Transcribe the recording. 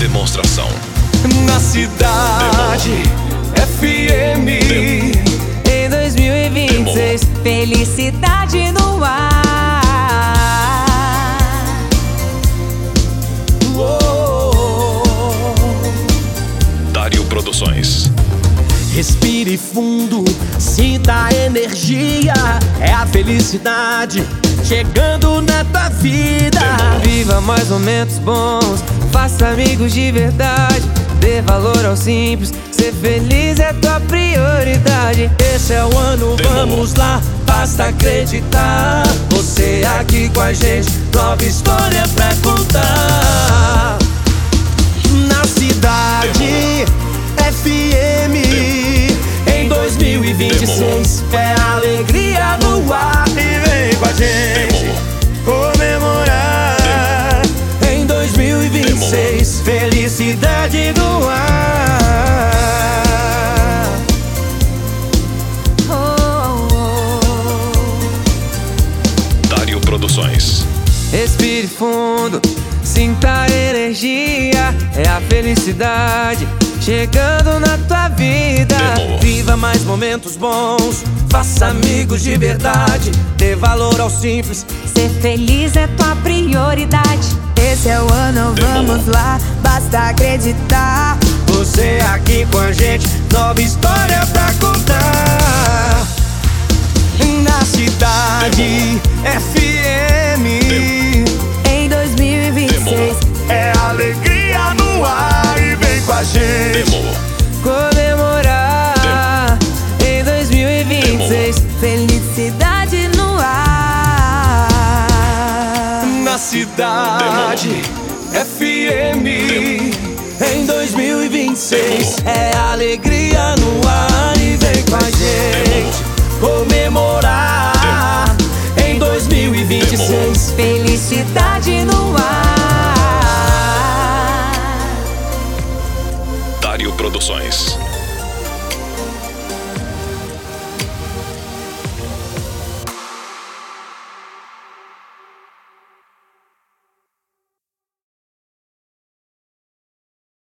demonstração. Na cidade FM. Em 2026, felicidade no ar. Dário Produções. Respire fundo, sinta a energia. É a felicidade chegando na tua vida. Viva mais momentos bons, faça amigos de verdade. Dê valor ao simples, ser feliz é tua prioridade. Esse é o ano, vamos lá, basta acreditar. Você aqui com a gente, nova história pra contar. Na cidade FM. Em 2026 é alegria no ar. E vem com a gente comemorar. Em 2026, felicidade no ar. Dário Produções. Respire fundo, sinta a energia. É a felicidade chegando na tua vida. Viva mais momentos bons, faça amigos de verdade. Dê valor ao simples, ser feliz é tua prioridade. Esse é o ano, vamos lá, basta acreditar. Você aqui com a gente, nova história pra contar. Na cidade FM. Em 2026 é alegria no ar. E vem com a gente comemorar. Em 2026, felicidade no ar. Na cidade FM. Em 2026 é alegria no ar. E vem com a gente comemorar. Em 2026 felicidade no ar. Dário Produções.